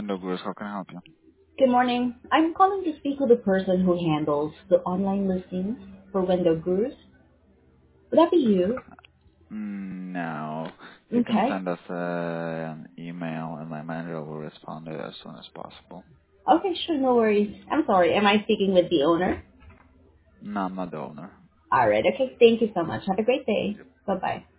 Window Group, how can I help you? Good morning. I'm calling to speak with the person who handles the online listings for window gurus. Would that be you? No. You can Okay. send us an email and my manager will respond to it as soon as possible. Okay, sure, no worries. I'm sorry. Am I speaking with the owner? No, I'm not the owner. All right. Okay. Thank you so much. Have a great day. Bye bye.